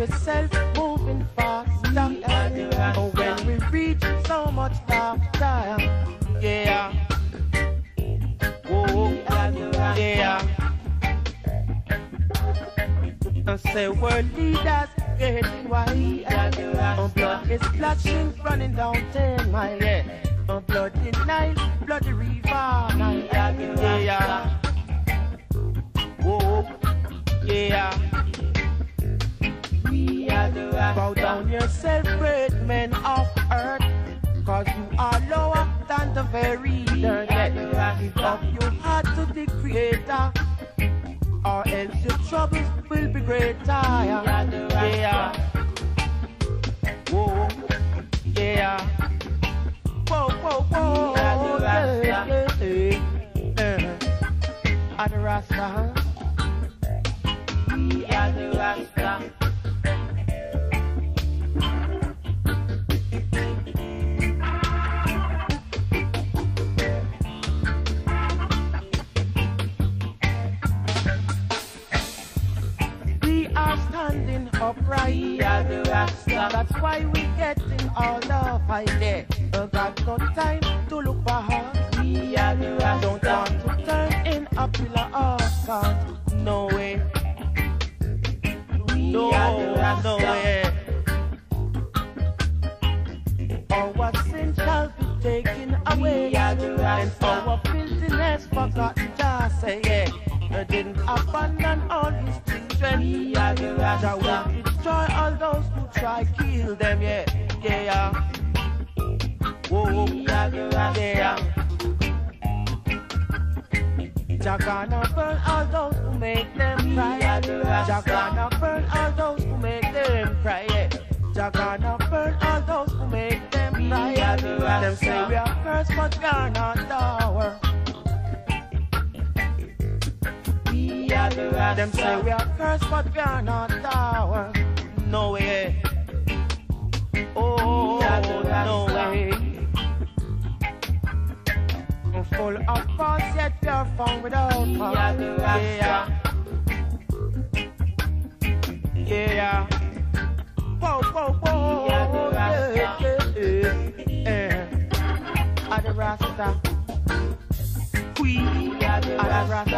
yourself moving faster. Oh, when we reach so much laughter, yeah. Whoa, yeah. I say world leaders getting wide. Blood is splashing, running down 10 miles. Yeah. Bloody Nile, bloody river, Nile. Yeah. Whoa, yeah. Bow down yourself, great men of earth, 'cause you are lower than the very dirt. Give up your heart to the Creator, or else your troubles will be greater. Yeah. Whoa, yeah. Whoa, whoa, whoa. Yeah. Are the Rasta, huh? We are the Rasta. Standing upright, that's why we getting all the fight there. Got no time to look behind. Don't want to turn in a pillar of salt. No way. No way. Our sin shall be taken away, and our filthiness forgotten. Just say yeah. Didn't abandon all his children. Jah will destroy all those who try kill them. Yeah. Whoa, yeah. Jah gonna burn all those who make them cry. Jah gonna burn all those who make them cry. Yeah. Jah gonna burn all those who make them cry. Them say we are cursed, but we are not our. Them say we are cursed, but we are not our. No way. Oh, no way. Full of faults, yet we are found without fault. Yeah. Whoa. Yeah. Are the Rasta? We are the Rasta.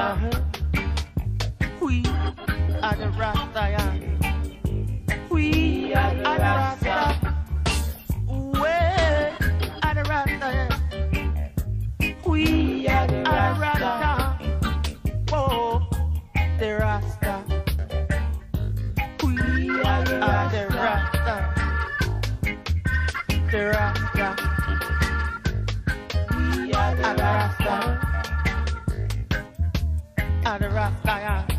We are the Rasta, yeah. We are the Rasta. We are the Rasta, yeah. We are the Rasta. Oh, the Rasta. We are the Rasta. The Rasta. We are the Rasta. Are the Rasta, yeah.